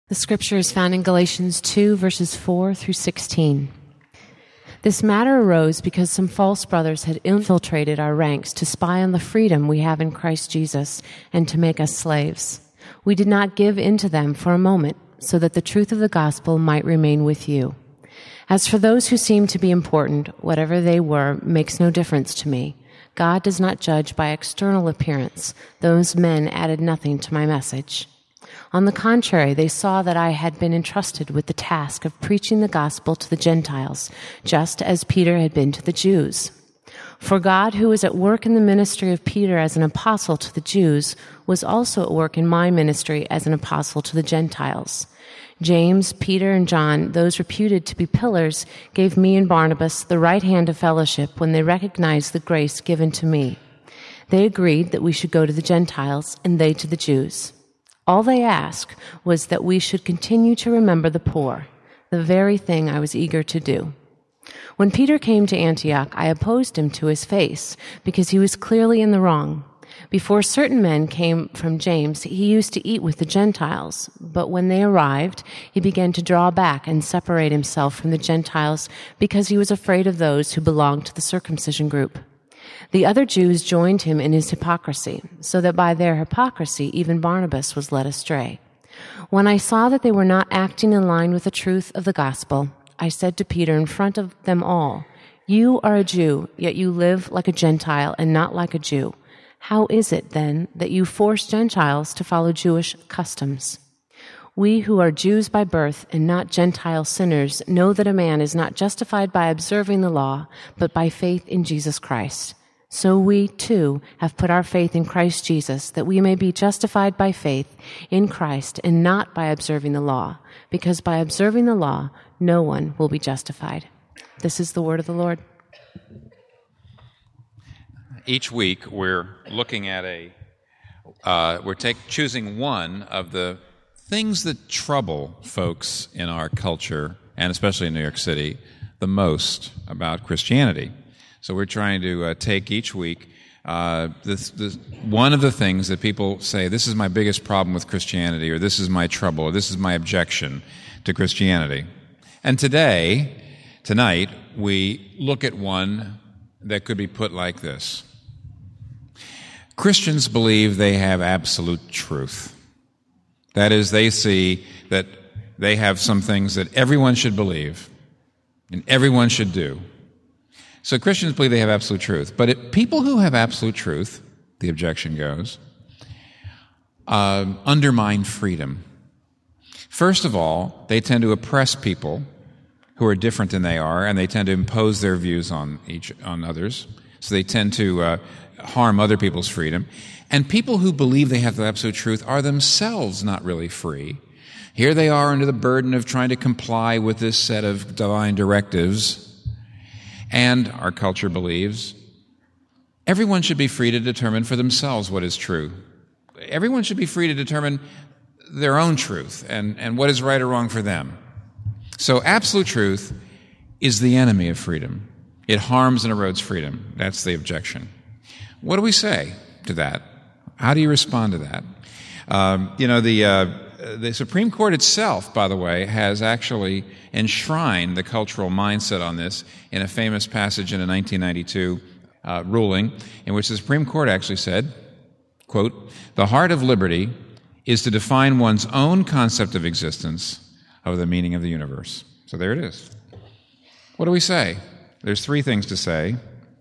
The scripture is found in Galatians 2, verses 4 through 16. This matter arose because some false brothers had infiltrated our ranks to spy on the freedom we have in Christ Jesus and to make us slaves. We did not give in to them for a moment, so that the truth of the gospel might remain with you. As for those who seem to be important, whatever they were makes no difference to me. God does not judge by external appearance. Those men added nothing to my message. On the contrary, they saw that I had been entrusted with the task of preaching the gospel to the Gentiles, just as Peter had been to the Jews. For God, who was at work in the ministry of Peter as an apostle to the Jews, was also at work in my ministry as an apostle to the Gentiles. James, Peter, and John, those reputed to be pillars, gave me and Barnabas the right hand of fellowship when they recognized the grace given to me. They agreed that we should go to the Gentiles, and they to the Jews. All they asked was that we should continue to remember the poor, the very thing I was eager to do. When Peter came to Antioch, I opposed him to his face, because he was clearly in the wrong. Before certain men came from James, he used to eat with the Gentiles, but when they arrived, he began to draw back and separate himself from the Gentiles because he was afraid of those who belonged to the circumcision group. The other Jews joined him in his hypocrisy, so that by their hypocrisy even Barnabas was led astray. When I saw that they were not acting in line with the truth of the gospel, I said to Peter in front of them all, "You are a Jew, yet you live like a Gentile and not like a Jew. How is it, then, that you force Gentiles to follow Jewish customs? We who are Jews by birth and not Gentile sinners know that a man is not justified by observing the law, but by faith in Jesus Christ. So we, too, have put our faith in Christ Jesus, that we may be justified by faith in Christ and not by observing the law, because by observing the law, no one will be justified." This is the word of the Lord. Each week we're looking at choosing one of the things that trouble folks in our culture, and especially in New York City, the most about Christianity. So we're trying to take each week this one of the things that people say, this is my biggest problem with Christianity, or this is my trouble, or this is my objection to Christianity. And tonight, we look at one that could be put like this. Christians believe they have absolute truth. That is, they see that they have some things that everyone should believe and everyone should do. So Christians believe they have absolute truth. But people who have absolute truth, the objection goes, undermine freedom. First of all, they tend to oppress people who are different than they are, and they tend to impose their views on others. So they tend to harm other people's freedom. And people who believe they have the absolute truth are themselves not really free. Here they are under the burden of trying to comply with this set of divine directives. And our culture believes everyone should be free to determine for themselves what is true. Everyone should be free to determine their own truth and what is right or wrong for them. So absolute truth is the enemy of freedom. It harms and erodes freedom. That's the objection. What do we say to that? How do you respond to that? The Supreme Court itself, by the way, has actually enshrined the cultural mindset on this in a famous passage in a 1992 ruling in which the Supreme Court actually said, quote, "The heart of liberty is to define one's own concept of existence of the meaning of the universe." So there it is. What do we say? There's three things to say.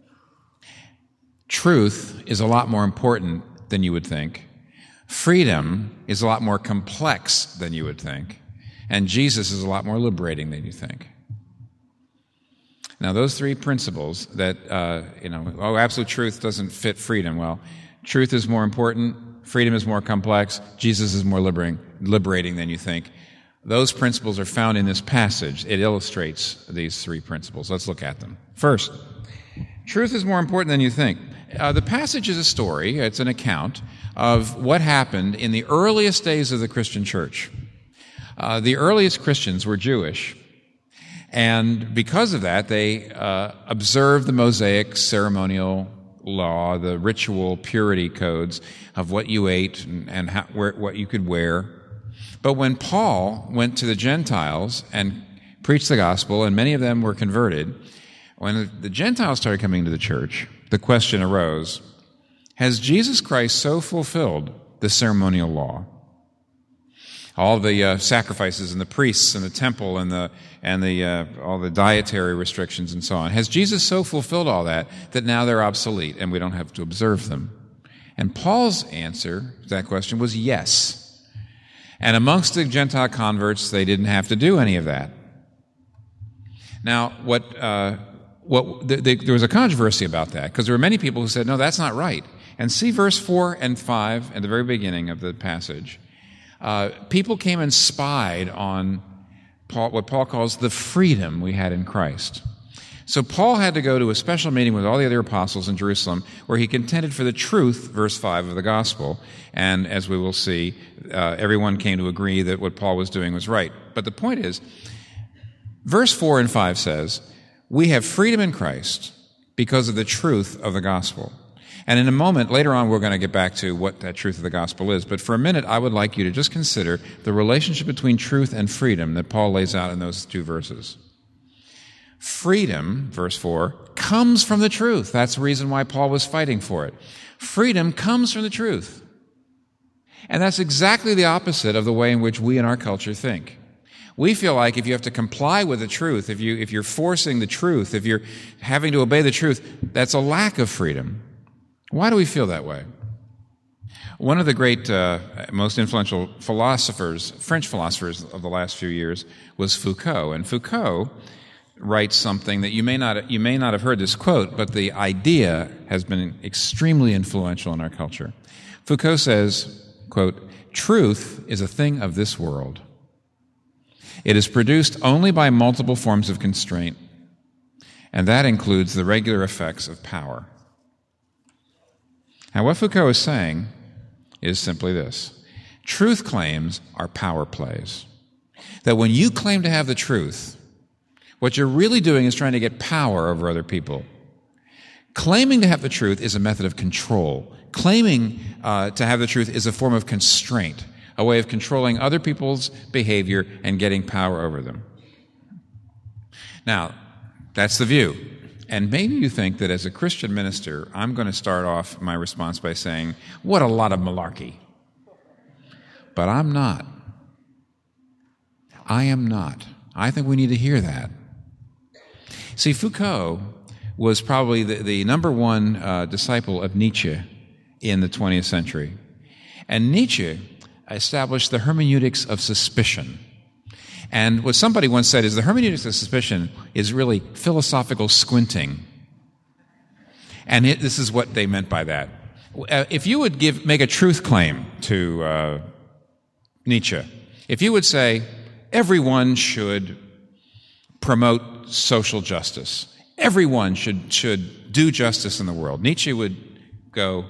Truth is a lot more important than you would think. Freedom is a lot more complex than you would think. And Jesus is a lot more liberating than you think. Now, those three principles that, absolute truth doesn't fit freedom. Well, truth is more important, freedom is more complex, Jesus is more liberating than you think. Those principles are found in this passage. It illustrates these three principles. Let's look at them. First, truth is more important than you think. The passage is a story, it's an account of what happened in the earliest days of the Christian church. The earliest Christians were Jewish, and because of that, they observed the Mosaic ceremonial law, the ritual purity codes of what you ate and what you could wear. But when Paul went to the Gentiles and preached the gospel, and many of them were converted, when the Gentiles started coming to the church, the question arose, has Jesus Christ so fulfilled the ceremonial law? All the sacrifices and the priests and the temple and all the dietary restrictions and so on. Has Jesus so fulfilled all that now they're obsolete and we don't have to observe them? And Paul's answer to that question was yes. And amongst the Gentile converts, they didn't have to do any of that. Now, there was a controversy about that because there were many people who said, no, that's not right. And see verse 4 and 5 at the very beginning of the passage. People came and spied on what Paul calls the freedom we had in Christ. So Paul had to go to a special meeting with all the other apostles in Jerusalem where he contended for the truth, verse 5 of the gospel. And as we will see, everyone came to agree that what Paul was doing was right. But the point is, verse 4 and 5 says, we have freedom in Christ because of the truth of the gospel. And in a moment, later on, we're going to get back to what that truth of the gospel is. But for a minute, I would like you to just consider the relationship between truth and freedom that Paul lays out in those two verses. Freedom, verse 4, comes from the truth. That's the reason why Paul was fighting for it. Freedom comes from the truth. And that's exactly the opposite of the way in which we in our culture think. We feel like if you have to comply with the truth, if you're forcing the truth, if you're having to obey the truth, that's a lack of freedom. Why do we feel that way? One of the great, most influential philosophers, French philosophers of the last few years, was Foucault. And Foucault writes something that you may not have heard this quote, but the idea has been extremely influential in our culture. Foucault says, quote, truth is a thing of this world. It is produced only by multiple forms of constraint, and that includes the regular effects of power. Now, what Foucault is saying is simply this. Truth claims are power plays. That when you claim to have the truth, what you're really doing is trying to get power over other people. Claiming to have the truth is a method of control. Claiming to have the truth is a form of constraint, a way of controlling other people's behavior and getting power over them. Now, that's the view. And maybe you think that as a Christian minister, I'm going to start off my response by saying, what a lot of malarkey. But I'm not. I am not. I think we need to hear that. See, Foucault was probably the number one disciple of Nietzsche in the 20th century. And Nietzsche established the hermeneutics of suspicion. And what somebody once said is the hermeneutics of suspicion is really philosophical squinting. And this is what they meant by that. If you would make a truth claim to Nietzsche, if you would say, everyone should promote social justice, everyone should do justice in the world, Nietzsche would go,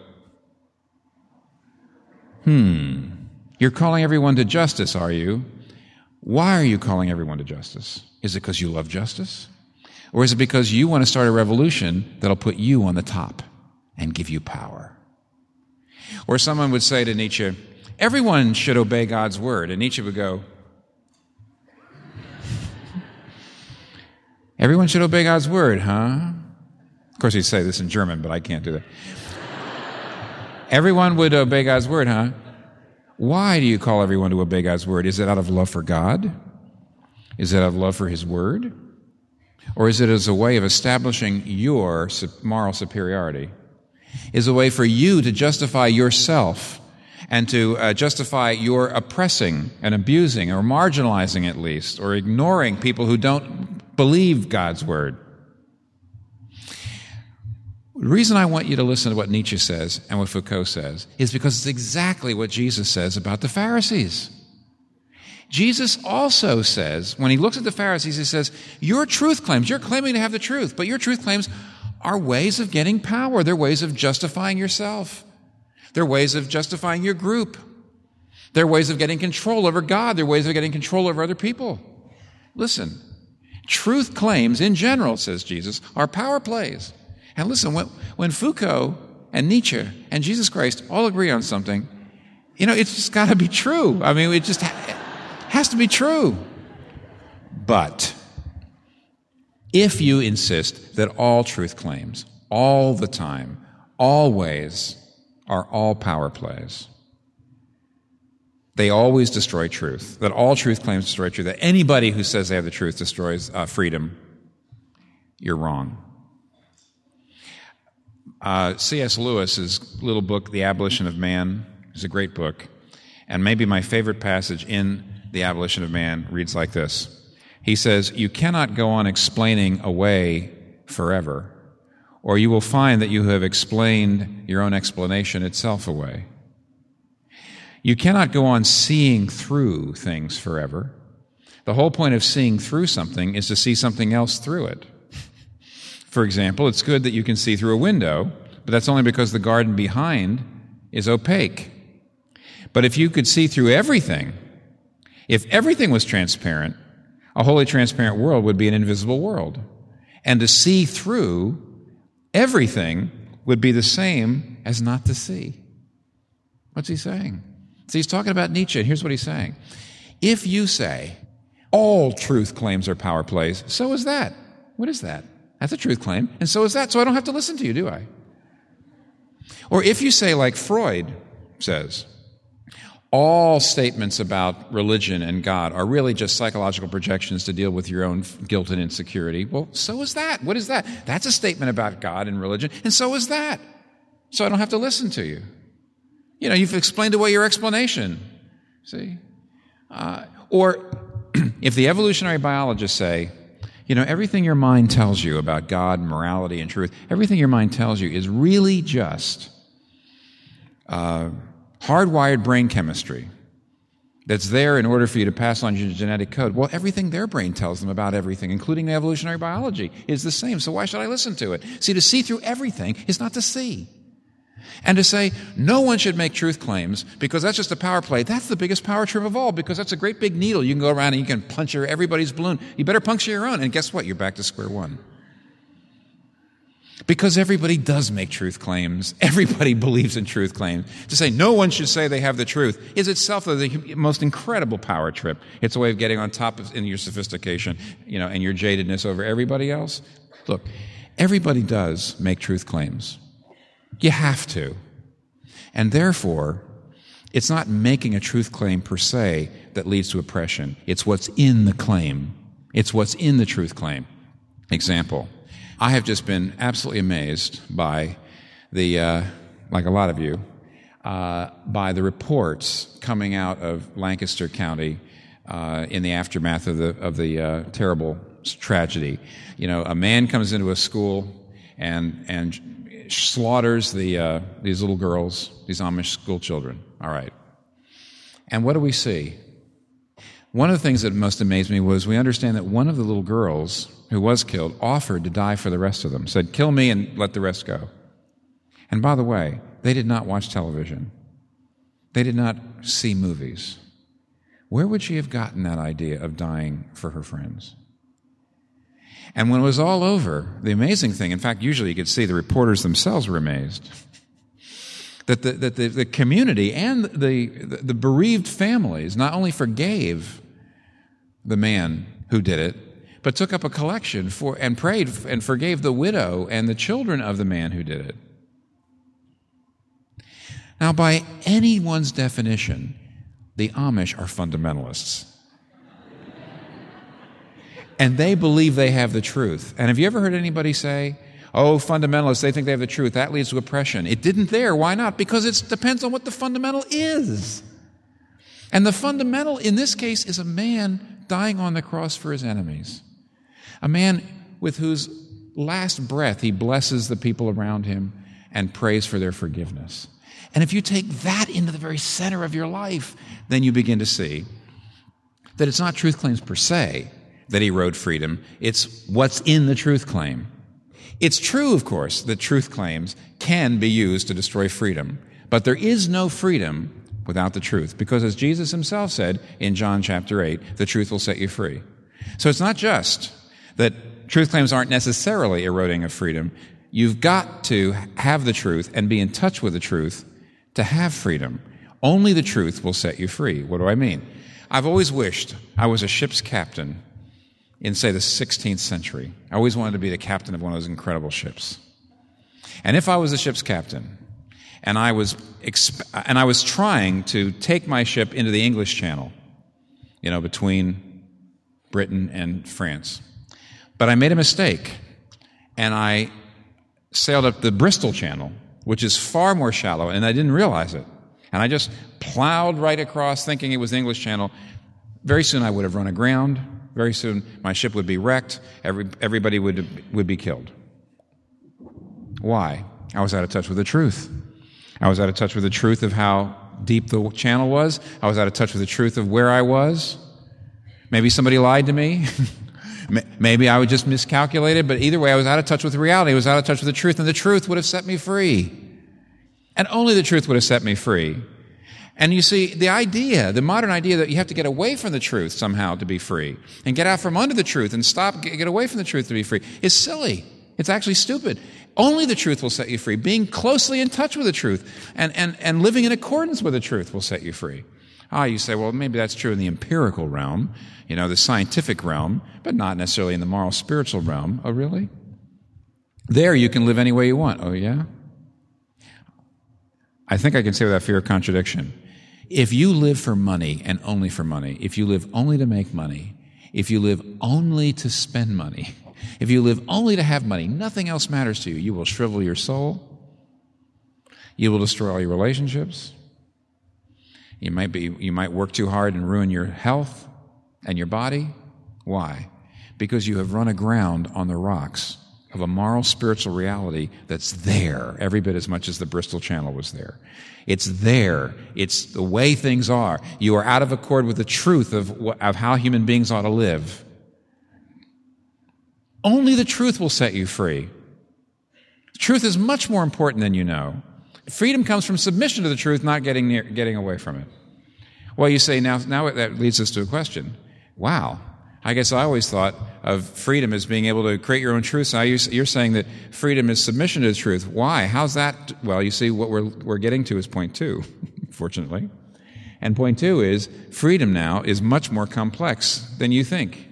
you're calling everyone to justice, are you? Why are you calling everyone to justice? Is it because you love justice? Or is it because you want to start a revolution that'll put you on the top and give you power? Or someone would say to Nietzsche, everyone should obey God's word. And Nietzsche would go, everyone should obey God's word, huh? Of course, he'd say this in German, but I can't do that. Everyone would obey God's word, huh? Why do you call everyone to obey God's word? Is it out of love for God? Is it out of love for his word? Or is it as a way of establishing your moral superiority? Is it a way for you to justify yourself and to justify your oppressing and abusing or marginalizing at least or ignoring people who don't believe God's word? The reason I want you to listen to what Nietzsche says and what Foucault says is because it's exactly what Jesus says about the Pharisees. Jesus also says, when he looks at the Pharisees, he says, your truth claims, you're claiming to have the truth, but your truth claims are ways of getting power. They're ways of justifying yourself. They're ways of justifying your group. They're ways of getting control over God. They're ways of getting control over other people. Listen, truth claims in general, says Jesus, are power plays. And listen, when Foucault and Nietzsche and Jesus Christ all agree on something, It's just got to be true. I mean, it just has to be true. But if you insist that all truth claims, all the time, always, are all power plays, they always destroy truth, that all truth claims destroy truth, that anybody who says they have the truth destroys freedom, you're wrong. C.S. Lewis's little book, The Abolition of Man, is a great book. And maybe my favorite passage in The Abolition of Man reads like this. He says, "You cannot go on explaining away forever, or you will find that you have explained your own explanation itself away. You cannot go on seeing through things forever. The whole point of seeing through something is to see something else through it. For example, it's good that you can see through a window, but that's only because the garden behind is opaque. But if you could see through everything, if everything was transparent, a wholly transparent world would be an invisible world. And to see through everything would be the same as not to see." What's he saying? So he's talking about Nietzsche, and here's what he's saying. If you say all truth claims are power plays, so is that. What is that? That's a truth claim, and so is that, so I don't have to listen to you, do I? Or if you say, like Freud says, all statements about religion and God are really just psychological projections to deal with your own guilt and insecurity, well, so is that. What is that? That's a statement about God and religion, and so is that. So I don't have to listen to you. You've explained away your explanation. See? Or if the evolutionary biologists say, everything your mind tells you about God, morality, and truth, everything your mind tells you is really just hardwired brain chemistry that's there in order for you to pass on your genetic code. Well, everything their brain tells them about everything, including evolutionary biology, is the same. So why should I listen to it? See, to see through everything is not to see. And to say, no one should make truth claims because that's just a power play, that's the biggest power trip of all, because that's a great big needle. You can go around and you can puncture everybody's balloon. You better puncture your own, and guess what? You're back to square one. Because everybody does make truth claims. Everybody believes in truth claims. To say no one should say they have the truth is itself the most incredible power trip. It's a way of getting on top of in your sophistication, and your jadedness over everybody else. Look, everybody does make truth claims. You have to. And therefore, it's not making a truth claim per se that leads to oppression. It's what's in the claim. It's what's in the truth claim. Example. I have just been absolutely amazed by like a lot of you, by the reports coming out of Lancaster County in the aftermath of the terrible tragedy. A man comes into a school and slaughters these little girls, these Amish school children. All right. And what do we see? One of the things that most amazed me was we understand that one of the little girls who was killed offered to die for the rest of them, said, "Kill me and let the rest go." And by the way, they did not watch television. They did not see movies. Where would she have gotten that idea of dying for her friends? And when it was all over, the amazing thing, in fact, usually you could see the reporters themselves were amazed, that the community and the bereaved families not only forgave the man who did it, but took up a collection and prayed and forgave the widow and the children of the man who did it. Now, by anyone's definition, the Amish are fundamentalists. And they believe they have the truth. And have you ever heard anybody say, oh, fundamentalists, they think they have the truth. That leads to oppression. It didn't there. Why not? Because it depends on what the fundamental is. And the fundamental in this case is a man dying on the cross for his enemies. A man with whose last breath he blesses the people around him and prays for their forgiveness. And if you take that into the very center of your life, then you begin to see that it's not truth claims per se that erode freedom. It's what's in the truth claim. It's true, of course, that truth claims can be used to destroy freedom, but there is no freedom without the truth, because as Jesus himself said in John chapter 8, the truth will set you free. So it's not just that truth claims aren't necessarily eroding of freedom. You've got to have the truth and be in touch with the truth to have freedom. Only the truth will set you free. What do I mean? I've always wished I was a ship's captain in, say, the 16th century. I always wanted to be the captain of one of those incredible ships. And if I was a ship's captain, and I was trying to take my ship into the English Channel, between Britain and France, but I made a mistake, and I sailed up the Bristol Channel, which is far more shallow, and I didn't realize it. And I just plowed right across thinking it was the English Channel. Very soon I would have run aground. Very soon my ship would be wrecked. Everybody would be killed. Why? I was out of touch with the truth. I was out of touch with the truth of how deep the channel was. I was out of touch with the truth of where I was. Maybe somebody lied to me. Maybe I was just miscalculated, but either way I was out of touch with reality. I was out of touch with the truth, and the truth would have set me free. And only the truth would have set me free. And you see, the modern idea that you have to get away from the truth somehow to be free, and get out from under the truth and get away from the truth to be free, is silly. It's actually stupid. Only the truth will set you free. Being closely in touch with the truth and living in accordance with the truth will set you free. You say, well, maybe that's true in the empirical realm, the scientific realm, but not necessarily in the moral spiritual realm. Oh, really? There you can live any way you want. Oh, yeah? I think I can say without fear of contradiction. If you live for money and only for money, if you live only to make money, if you live only to spend money, if you live only to have money, nothing else matters to you. You will shrivel your soul. You will destroy all your relationships. You might work too hard and ruin your health and your body. Why? Because you have run aground on the rocks of a moral spiritual reality that's there every bit as much as the Bristol Channel was there. It's there. It's the way things are. You are out of accord with the truth of how human beings ought to live. Only the truth will set you free. Truth is much more important than you know. Freedom comes from submission to the truth, not getting away from it. Well, you say, now that leads us to a question. Wow. I guess I always thought of freedom as being able to create your own truth. Now you're saying that freedom is submission to the truth. Why? How's that? Well, you see, what we're getting to is point 2, fortunately. And point 2 is freedom now is much more complex than you think.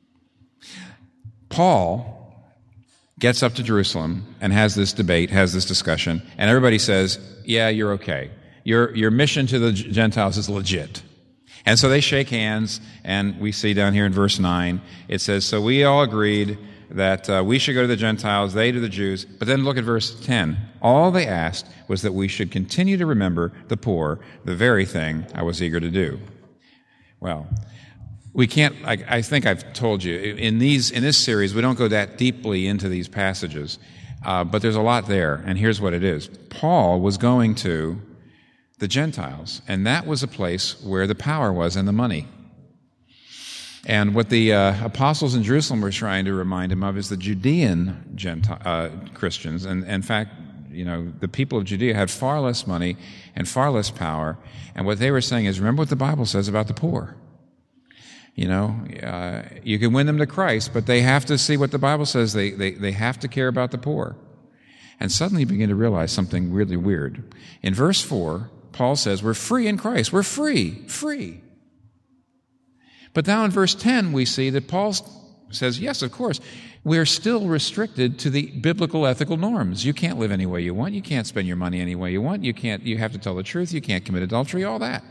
Paul gets up to Jerusalem and has this debate, has this discussion, and everybody says, yeah, you're okay. Your mission to the Gentiles is legit. And so they shake hands, and we see down here in verse 9, it says, so we all agreed that we should go to the Gentiles, they to the Jews. But then look at verse 10. All they asked was that we should continue to remember the poor, the very thing I was eager to do. Well, we can't, I think I've told you, in this series, we don't go that deeply into these passages, but there's a lot there, and here's what it is. Paul was going to the Gentiles, and that was a place where the power was and the money. And what the apostles in Jerusalem were trying to remind him of is the Judean Christians, and in fact, the people of Judea had far less money and far less power, and what they were saying is, remember what the Bible says about the poor. You can win them to Christ, but they have to see what the Bible says. They have to care about the poor. And suddenly you begin to realize something really weird. In verse 4, Paul says, we're free in Christ. We're free. But now in verse 10, we see that Paul says, yes, of course, we're still restricted to the biblical ethical norms. You can't live any way you want. You can't spend your money any way you want. You have to tell the truth. You can't commit adultery, all that.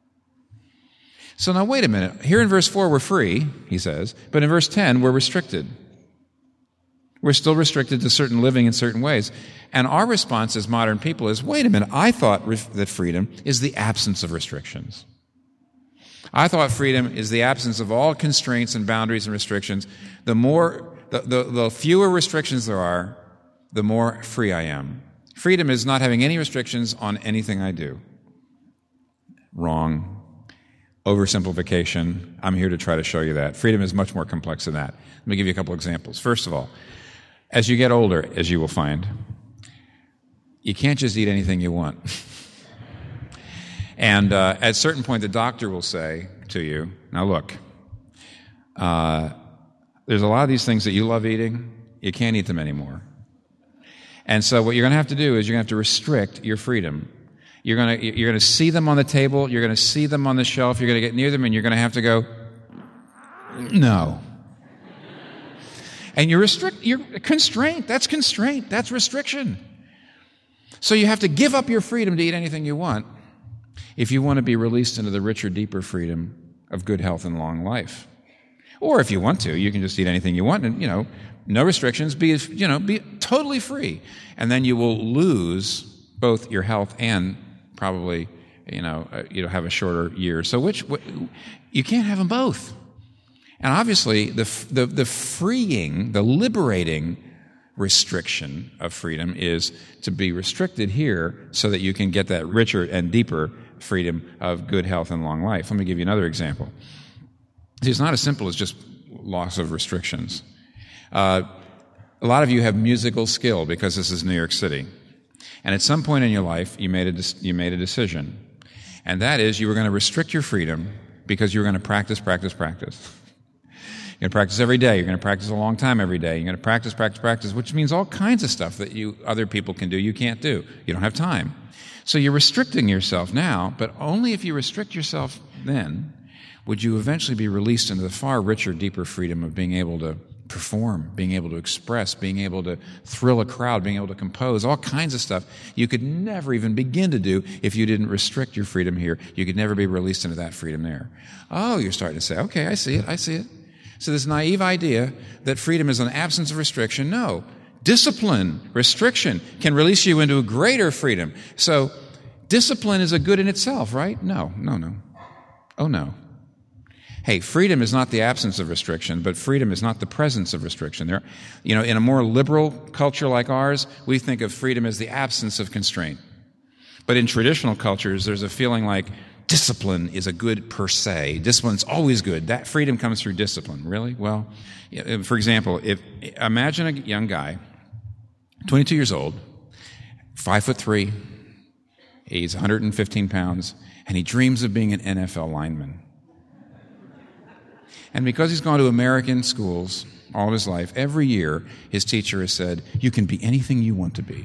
So now wait a minute. Here in verse 4, we're free, he says, but in verse 10, we're restricted. We're still restricted to certain living in certain ways. And our response as modern people is, wait a minute, I thought that freedom is the absence of restrictions. I thought freedom is the absence of all constraints and boundaries and restrictions. The fewer restrictions there are, the more free I am. Freedom is not having any restrictions on anything I do. Wrong. Oversimplification. I'm here to try to show you that. Freedom is much more complex than that. Let me give you a couple examples. First of all, as you get older, as you will find, you can't just eat anything you want. And at a certain point, the doctor will say to you, now look, there's a lot of these things that you love eating, you can't eat them anymore. And so what you're going to have to do is you're going to have to restrict your freedom. You're going to see them on the table. You're going to see them on the shelf. You're going to get near them, and you're going to have to go, no. And you're constraint. That's constraint. That's restriction. So you have to give up your freedom to eat anything you want if you want to be released into the richer, deeper freedom of good health and long life. Or if you want to, you can just eat anything you want and, no restrictions, be totally free. And then you will lose both your health and probably, have a shorter year. So you can't have them both. And obviously the freeing, the liberating restriction of freedom is to be restricted here so that you can get that richer and deeper freedom of good health and long life. Let me give you another example. See, it's not as simple as just loss of restrictions. A lot of you have musical skill because this is New York City. And at some point in your life, you made a decision. And that is you were going to restrict your freedom because you were going to practice. You're going to practice every day. You're going to practice a long time every day. You're going to practice, which means all kinds of stuff that other people can do, you can't do. You don't have time. So you're restricting yourself now, but only if you restrict yourself then would you eventually be released into the far richer, deeper freedom of being able to perform, being able to express, being able to thrill a crowd, being able to compose, all kinds of stuff you could never even begin to do if you didn't restrict your freedom here. You could never be released into that freedom there. Oh, you're starting to say, okay, I see it. So this naive idea that freedom is an absence of restriction, no. Discipline, restriction, can release you into a greater freedom. So discipline is a good in itself, right? No. Oh, no. Hey, freedom is not the absence of restriction, but freedom is not the presence of restriction. In a more liberal culture like ours, we think of freedom as the absence of constraint. But in traditional cultures, there's a feeling like discipline is a good per se. Discipline's always good. That freedom comes through discipline. Really? Well, for example, imagine a young guy, 22 years old, 5'3", he's 115 pounds, and he dreams of being an NFL lineman. And because he's gone to American schools all of his life, every year his teacher has said, you can be anything you want to be.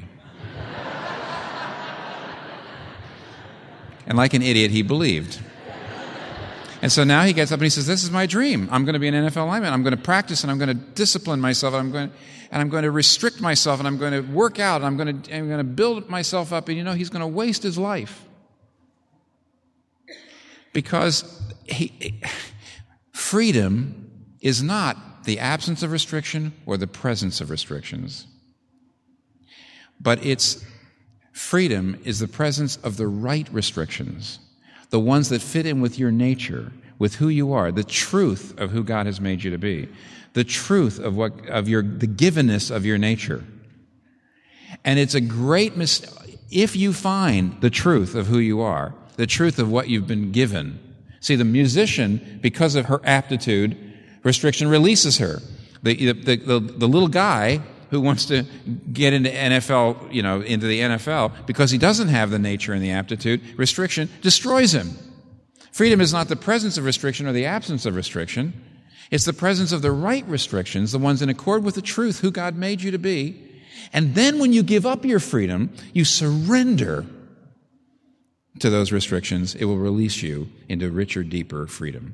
And like an idiot, he believed. And so now he gets up and he says, this is my dream. I'm going to be an NFL lineman. I'm going to practice and I'm going to discipline myself and I'm going to restrict myself and I'm going to work out and I'm going to build myself up. And he's going to waste his life. Because freedom is not the absence of restriction or the presence of restrictions. But freedom is the presence of the right restrictions, the ones that fit in with your nature, with who you are, the truth of who God has made you to be, the truth of the givenness of your nature. And it's a great mistake if you find the truth of who you are, the truth of what you've been given. See, the musician, because of her aptitude, restriction releases her. The little guy who wants to get into into the NFL, because he doesn't have the nature and the aptitude, restriction destroys him. Freedom is not the presence of restriction or the absence of restriction. It's the presence of the right restrictions, the ones in accord with the truth, who God made you to be. And then when you give up your freedom, you surrender to those restrictions, it will release you into richer, deeper freedom.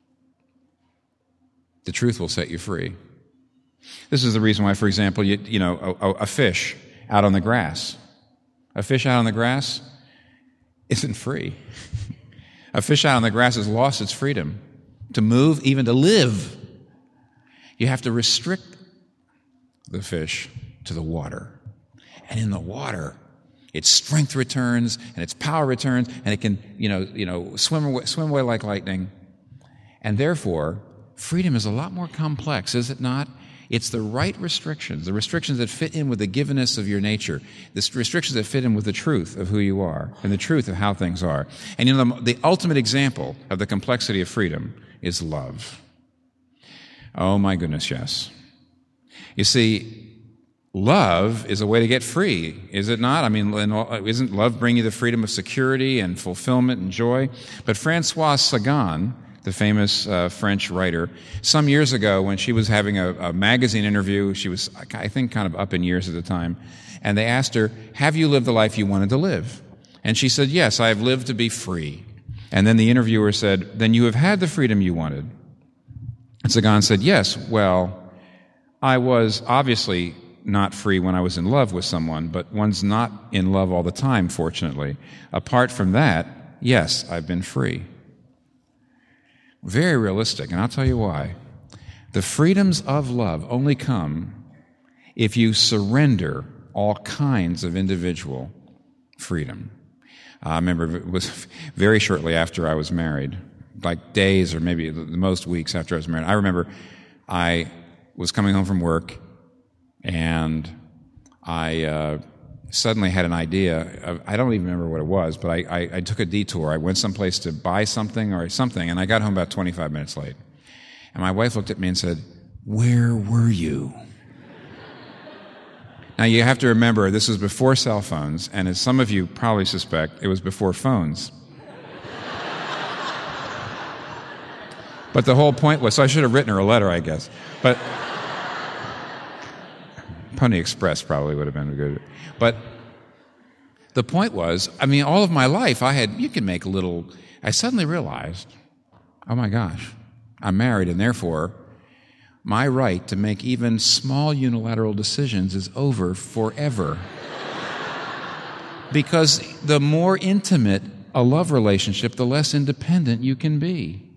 The truth will set you free. This is the reason why, for example, a fish out on the grass. A fish out on the grass isn't free. A fish out on the grass has lost its freedom to move, even to live. You have to restrict the fish to the water. And in the water, its strength returns and its power returns, and it can, swim away like lightning. And therefore, freedom is a lot more complex, is it not? It's the right restrictions, the restrictions that fit in with the givenness of your nature, the restrictions that fit in with the truth of who you are and the truth of how things are. And the ultimate example of the complexity of freedom is love. Oh my goodness, yes. You see, love is a way to get free, is it not? I mean, isn't love bring you the freedom of security and fulfillment and joy? But Françoise Sagan, the famous French writer, some years ago when she was having a magazine interview, she was, I think, kind of up in years at the time, and they asked her, have you lived the life you wanted to live? And she said, yes, I have lived to be free. And then the interviewer said, then you have had the freedom you wanted. And Sagan said, yes, well, I was obviously not free when I was in love with someone, but one's not in love all the time, fortunately. Apart from that, yes, I've been free. Very realistic, and I'll tell you why. The freedoms of love only come if you surrender all kinds of individual freedom. I remember it was very shortly after I was married, like days or maybe the most weeks after I was married. I remember I was coming home from work and I suddenly had an idea. I don't even remember what it was, but I took a detour. I went someplace to buy something or something, and I got home about 25 minutes late. And my wife looked at me and said, "Where were you?" Now, you have to remember, this was before cell phones, and as some of you probably suspect, it was before phones. But the whole point was, so I should have written her a letter, I guess. But Pony Express probably would have been good. But the point was, I mean, all of my life, you can make I suddenly realized, oh my gosh, I'm married, and therefore, my right to make even small unilateral decisions is over forever. Because the more intimate a love relationship, the less independent you can be.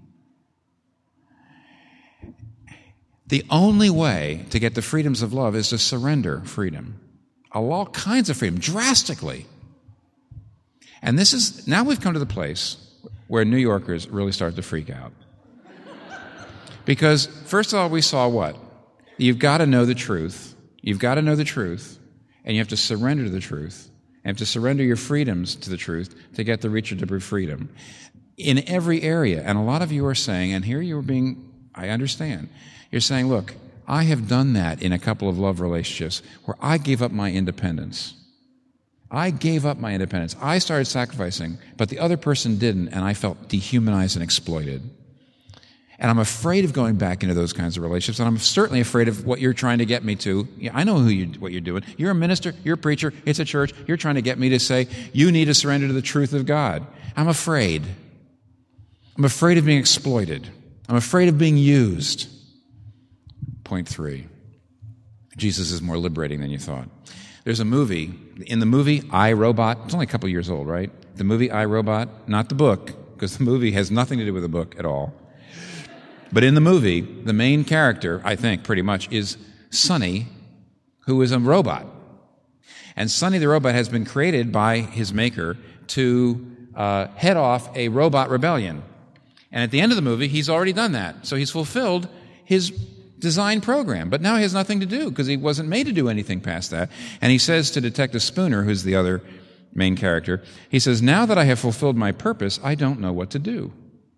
The only way to get the freedoms of love is to surrender freedom. All kinds of freedom, drastically. And now we've come to the place where New Yorkers really start to freak out. Because, first of all, we saw what? You've got to know the truth. You've got to know the truth, and you have to surrender to the truth. You have to surrender your freedoms to the truth to get the reach of true freedom. In every area, and a lot of you are saying, and here I understand, you're saying, look, I have done that in a couple of love relationships where I gave up my independence. I started sacrificing, but the other person didn't, and I felt dehumanized and exploited. And I'm afraid of going back into those kinds of relationships, and I'm certainly afraid of what you're trying to get me to. I know what you're doing. You're a minister, you're a preacher, it's a church. You're trying to get me to say, you need to surrender to the truth of God. I'm afraid. I'm afraid of being exploited. I'm afraid of being used. Point 3. Jesus is more liberating than you thought. There's a movie. In the movie, I, Robot, it's only a couple years old, right? The movie I, Robot, not the book, because the movie has nothing to do with the book at all. But in the movie, the main character, I think, pretty much, is Sonny, who is a robot. And Sonny the robot has been created by his maker to head off a robot rebellion. And at the end of the movie, he's already done that. So he's fulfilled his design program. But now he has nothing to do, because he wasn't made to do anything past that. And he says to Detective Spooner, who's the other main character, he says, now that I have fulfilled my purpose, I don't know what to do.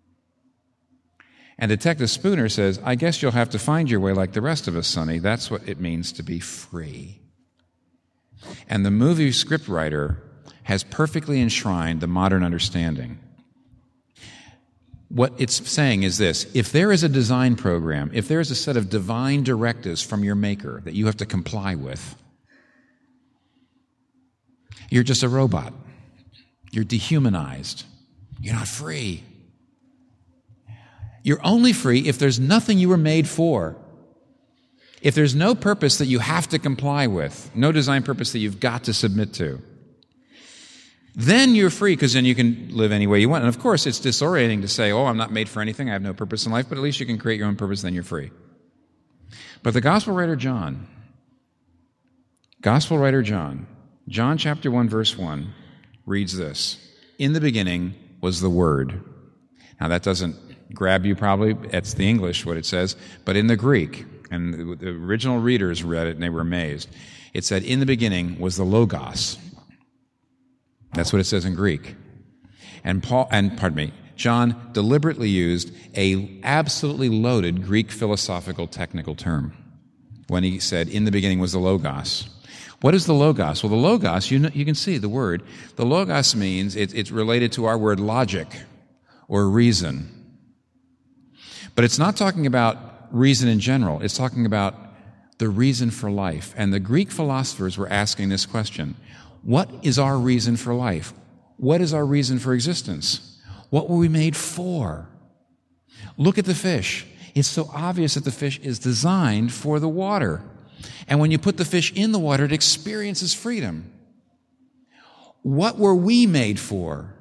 And Detective Spooner says, I guess you'll have to find your way like the rest of us, Sonny. That's what it means to be free. And the movie scriptwriter has perfectly enshrined the modern understanding. What it's saying is this: if there is a design program, if there is a set of divine directives from your maker that you have to comply with, you're just a robot. You're dehumanized. You're not free. You're only free if there's nothing you were made for. If there's no purpose that you have to comply with, no design purpose that you've got to submit to, then you're free, because then you can live any way you want. And of course, it's disorienting to say, oh, I'm not made for anything, I have no purpose in life, but at least you can create your own purpose, then you're free. But the Gospel writer John John chapter 1, verse 1, reads this: in the beginning was the Word. Now that doesn't grab you probably, that's the English, what it says, but in the Greek, and the original readers read it and they were amazed, it said, in the beginning was the Logos. That's what it says in Greek. And John deliberately used a absolutely loaded Greek philosophical technical term when he said, in the beginning was the Logos. What is the Logos? Well, the Logos, you can see the word. The Logos means it's related to our word logic or reason. But it's not talking about reason in general. It's talking about the reason for life. And the Greek philosophers were asking this question: what is our reason for life? What is our reason for existence? What were we made for? Look at the fish. It's so obvious that the fish is designed for the water. And when you put the fish in the water, it experiences freedom. What were we made for?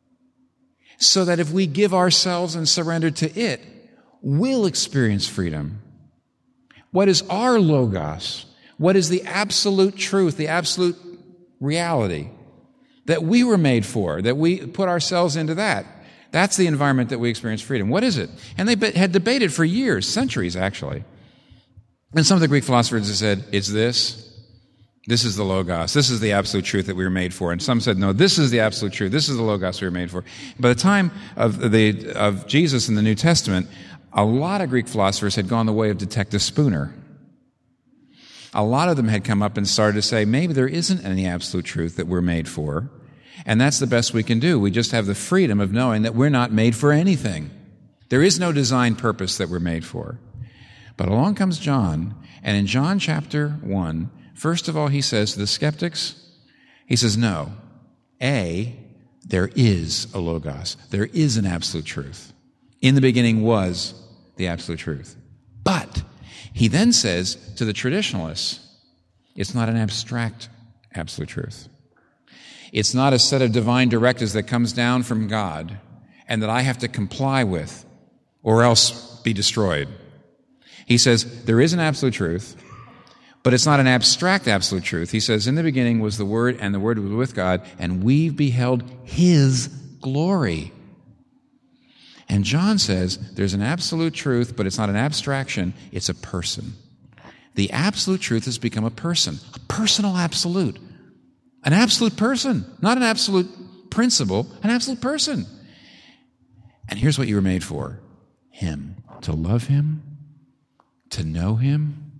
So that if we give ourselves and surrender to it, we'll experience freedom. What is our logos? What is the absolute truth, the absolute reality that we were made for, that we put ourselves into that? That's the environment that we experience freedom. What is it? And they had debated for years, centuries actually. And some of the Greek philosophers have said, it's this. This is the logos. This is the absolute truth that we were made for. And some said, no, this is the absolute truth. This is the logos we were made for. By the time of Jesus in the New Testament, a lot of Greek philosophers had gone the way of Detective Spooner. A lot of them had come up and started to say, maybe there isn't any absolute truth that we're made for. And that's the best we can do. We just have the freedom of knowing that we're not made for anything. There is no design purpose that we're made for. But along comes John, and in John chapter 1, first of all, he says to the skeptics, he says, no, there is a logos. There is an absolute truth. In the beginning was the absolute truth. But he then says to the traditionalists, it's not an abstract absolute truth. It's not a set of divine directives that comes down from God and that I have to comply with or else be destroyed. He says there is an absolute truth, but it's not an abstract absolute truth. He says, in the beginning was the Word, and the Word was with God, and we've beheld His glory. And John says there's an absolute truth, but it's not an abstraction, it's a person. The absolute truth has become a person, a personal absolute. An absolute person, not an absolute principle, an absolute person. And here's what you were made for. Him. To love Him, to know Him,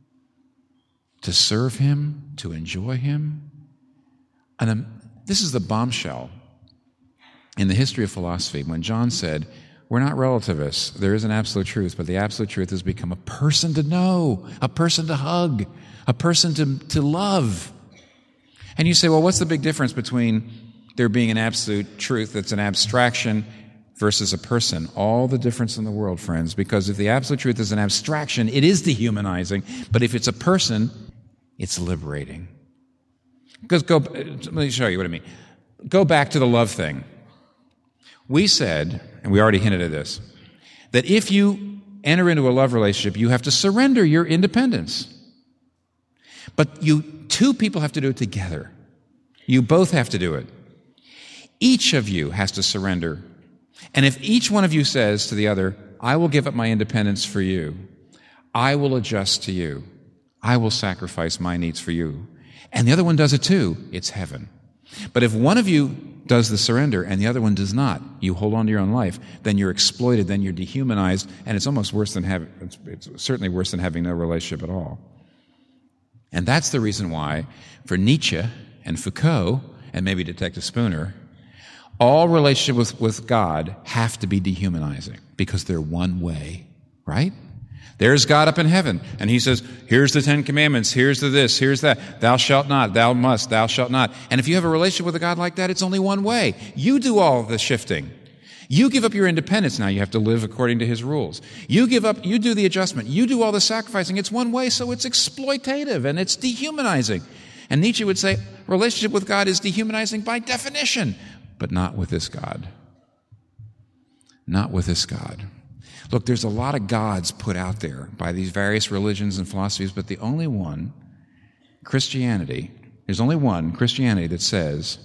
to serve Him, to enjoy Him. And this is the bombshell in the history of philosophy when John said, we're not relativists. There is an absolute truth, but the absolute truth has become a person to know, a person to hug, a person to love. And you say, well, what's the big difference between there being an absolute truth that's an abstraction versus a person? All the difference in the world, friends, because if the absolute truth is an abstraction, it is dehumanizing. But if it's a person, it's liberating. Because let me show you what I mean. Go back to the love thing. We said, and we already hinted at this, that if you enter into a love relationship, you have to surrender your independence. But two people have to do it together. You both have to do it. Each of you has to surrender. And if each one of you says to the other, I will give up my independence for you, I will adjust to you, I will sacrifice my needs for you, and the other one does it too, it's heaven. But if one of you does the surrender and the other one does not, you hold on to your own life, then you're exploited, then you're dehumanized, and it's almost worse than it's certainly worse than having no relationship at all. And that's the reason why, for Nietzsche and Foucault, and maybe Detective Spooner, all relationships with God have to be dehumanizing because they're one way, right? There's God up in heaven, and He says, here's the 10 Commandments, here's the this, here's that, thou shalt not, thou must, thou shalt not. And if you have a relationship with a God like that, it's only one way. You do all the shifting. You give up your independence. Now you have to live according to His rules. You give up, you do the adjustment. You do all the sacrificing. It's one way, so it's exploitative and it's dehumanizing. And Nietzsche would say, relationship with God is dehumanizing by definition, but not with this God. Not with this God. Look, there's a lot of gods put out there by these various religions and philosophies, but the only one, Christianity, there's only one, Christianity, that says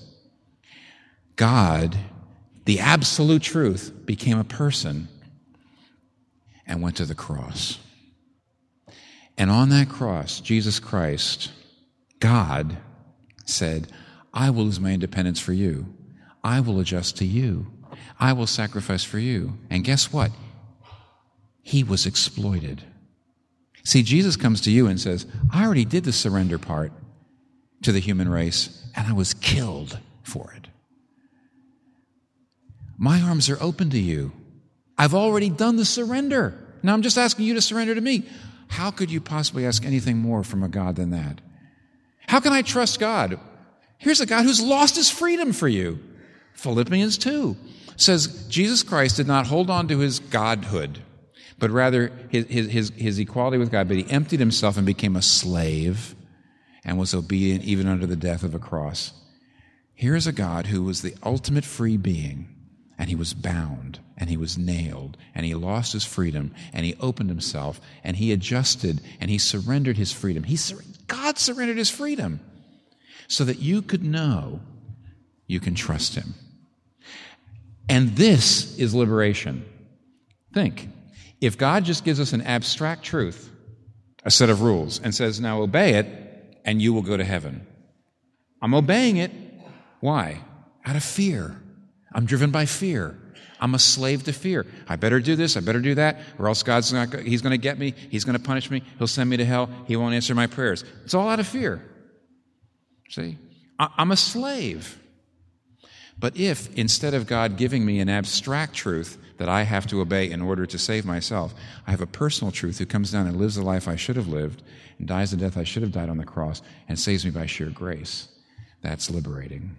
God, the absolute truth, became a person and went to the cross. And on that cross, Jesus Christ, God, said, I will lose my independence for you. I will adjust to you. I will sacrifice for you. And guess what? He was exploited. See, Jesus comes to you and says, I already did the surrender part to the human race, and I was killed for it. My arms are open to you. I've already done the surrender. Now I'm just asking you to surrender to me. How could you possibly ask anything more from a God than that? How can I trust God? Here's a God who's lost His freedom for you. Philippians 2 says Jesus Christ did not hold on to his godhood, but rather his equality with God, but he emptied himself and became a slave and was obedient even unto the death of a cross. Here is a God who was the ultimate free being, and he was bound, and he was nailed, and he lost his freedom, and he opened himself, and he adjusted, and he surrendered his freedom. God surrendered his freedom so that you could know you can trust him. And this is liberation. Think, if God just gives us an abstract truth, a set of rules, and says, now obey it, and you will go to heaven. I'm obeying it. Why? Out of fear. I'm driven by fear. I'm a slave to fear. I better do this, I better do that, or else he's going to get me, he's going to punish me, he'll send me to hell, he won't answer my prayers. It's all out of fear. See? I'm a slave. But if, instead of God giving me an abstract truth that I have to obey in order to save myself, I have a personal truth who comes down and lives the life I should have lived and dies the death I should have died on the cross and saves me by sheer grace, that's liberating.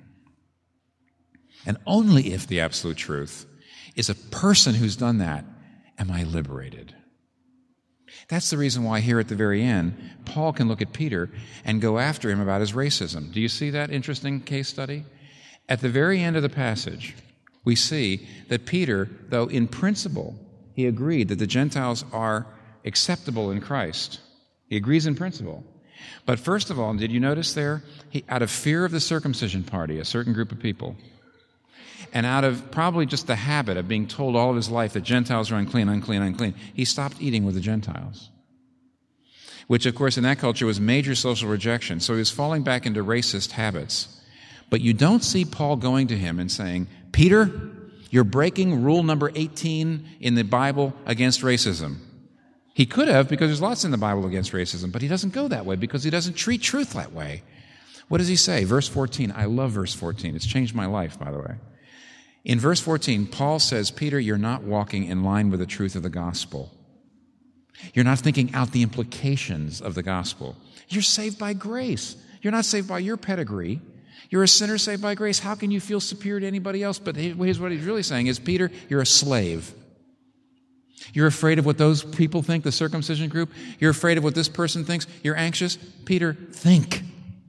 And only if the absolute truth is a person who's done that am I liberated. That's the reason why here at the very end, Paul can look at Peter and go after him about his racism. Do you see that interesting case study? At the very end of the passage, we see that Peter, though in principle he agreed that the Gentiles are acceptable in Christ, he agrees in principle. But first of all, did you notice there, out of fear of the circumcision party, a certain group of people, and out of probably just the habit of being told all of his life that Gentiles are unclean, unclean, unclean, he stopped eating with the Gentiles, which, of course, in that culture was major social rejection. So he was falling back into racist habits. But you don't see Paul going to him and saying, Peter, you're breaking rule number 18 in the Bible against racism. He could have, because there's lots in the Bible against racism, but he doesn't go that way because he doesn't treat truth that way. What does he say? Verse 14. I love verse 14. It's changed my life, by the way. In verse 14, Paul says, Peter, you're not walking in line with the truth of the gospel. You're not thinking out the implications of the gospel. You're saved by grace. You're not saved by your pedigree. You're a sinner saved by grace. How can you feel superior to anybody else? But here's what he's really saying is, Peter, you're a slave. You're afraid of what those people think, the circumcision group. You're afraid of what this person thinks. You're anxious. Peter, think.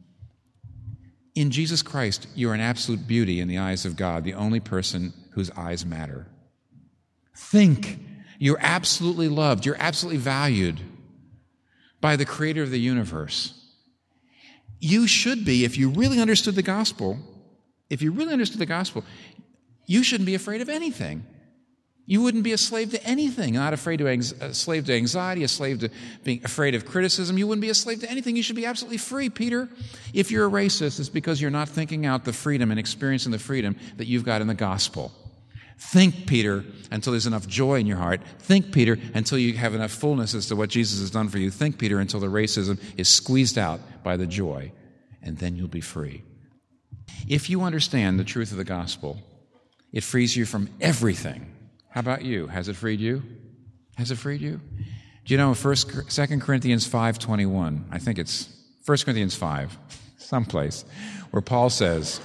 In Jesus Christ, you're an absolute beauty in the eyes of God, the only person whose eyes matter. Think. You're absolutely loved. You're absolutely valued by the Creator of the universe. You should be, if you really understood the gospel, you shouldn't be afraid of anything. You wouldn't be a slave to anything, not afraid a slave to anxiety, a slave to being afraid of criticism. You wouldn't be a slave to anything. You should be absolutely free, Peter. If you're a racist, it's because you're not thinking out the freedom and experiencing the freedom that you've got in the gospel. Think, Peter, until there's enough joy in your heart. Think, Peter, until you have enough fullness as to what Jesus has done for you. Think, Peter, until the racism is squeezed out by the joy, and then you'll be free. If you understand the truth of the gospel, it frees you from everything. How about you? Has it freed you? Has it freed you? Do you know 2 Corinthians 5:21? I think it's 1 Corinthians 5, someplace, where Paul says,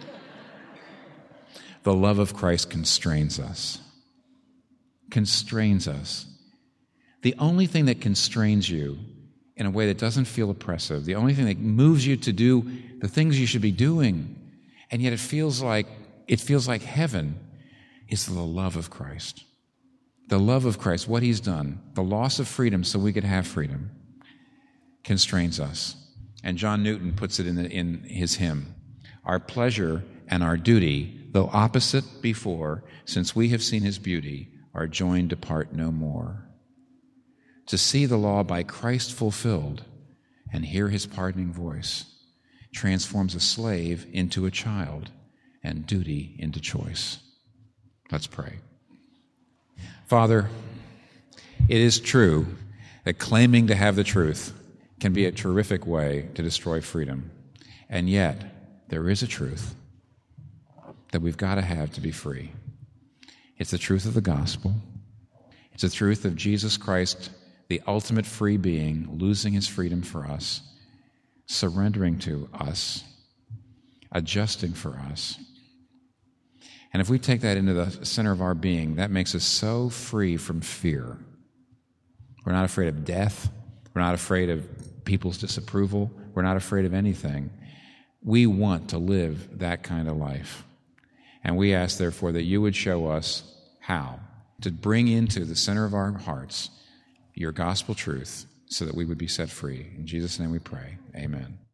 the love of Christ constrains us. Constrains us. The only thing that constrains you in a way that doesn't feel oppressive, the only thing that moves you to do the things you should be doing, and yet it feels like heaven, is the love of Christ. The love of Christ, what He's done, the loss of freedom so we could have freedom, constrains us. And John Newton puts it in his hymn, our pleasure and our duty, though opposite before, since we have seen His beauty, are joined to part no more. To see the law by Christ fulfilled and hear His pardoning voice transforms a slave into a child and duty into choice. Let's pray. Father, it is true that claiming to have the truth can be a terrific way to destroy freedom. And yet, there is a truth that we've got to have to be free. It's the truth of the gospel. It's the truth of Jesus Christ, the ultimate free being, losing His freedom for us, surrendering to us, adjusting for us. And if we take that into the center of our being, that makes us so free from fear. We're not afraid of death. We're not afraid of people's disapproval. We're not afraid of anything. We want to live that kind of life. And we ask, therefore, that you would show us how to bring into the center of our hearts your gospel truth so that we would be set free. In Jesus' name we pray. Amen.